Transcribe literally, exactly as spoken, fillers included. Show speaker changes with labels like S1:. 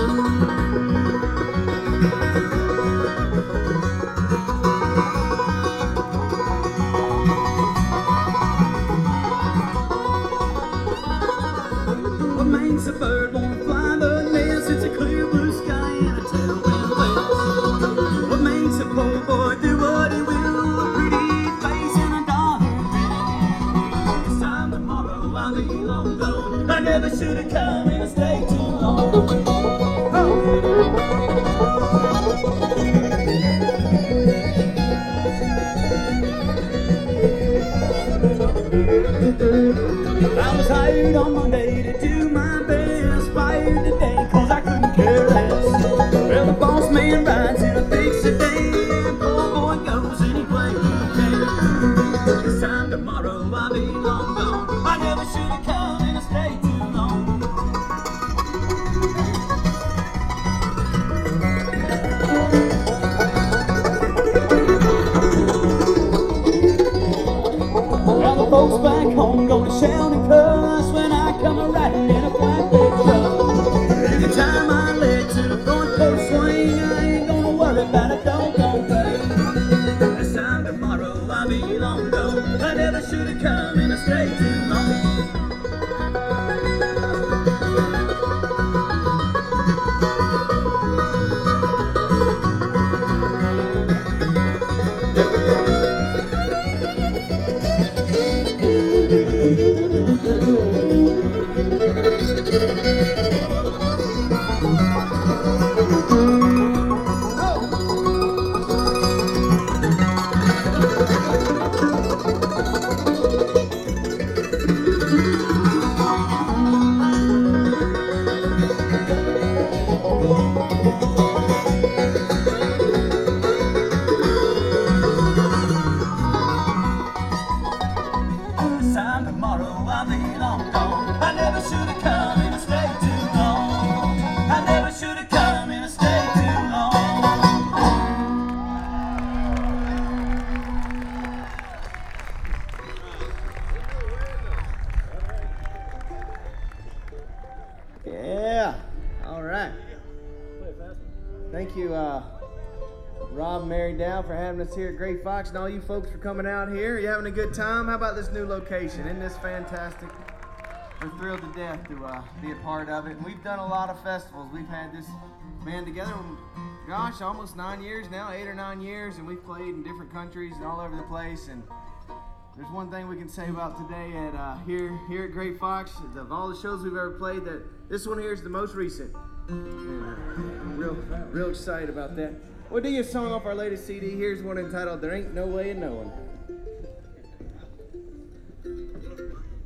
S1: What makes a bird wanna fly the nest? It's a clear blue sky and a tailwind west. What makes a poor boy do what he will? A pretty face and a dollar bill. This time tomorrow I'll be long gone. I never should have come and stayed too long. I was hired on Monday to do my best, fired today cause I couldn't care less. Well, the boss man rides in a big sedan, poor boy goes and he plays the This time tomorrow I'll be long gone. I never should have come and I stayed too long. Now the folks back home gonna shout and cuss when I come a riding in a flatbed truck. Anytime I let to the front porch swing, I ain't gonna worry about a doggone thing. This time tomorrow I'll be long gone. I never should have come and I stayed too long. This time tomorrow I'll be long gone. I never should have come and I stayed too long. I never should have come and I stayed too long.
S2: Yeah, all right. Thank you, uh, Rob and Mary Dow, for having us here at Gray Fox, and all you folks for coming out here. Are you having a good time? How about this new location? Isn't this fantastic? We're thrilled to death to uh, be a part of it. And we've done a lot of festivals. We've had this band together, gosh, almost nine years now, eight or nine years, and we've played in different countries and all over the place. And there's one thing we can say about today at uh, here here at Gray Fox, of all the shows we've ever played, that this one here is the most recent. And, uh, real, real excited about that. We'll do you a song off our latest C D. Here's one entitled "There Ain't No Way of Knowing."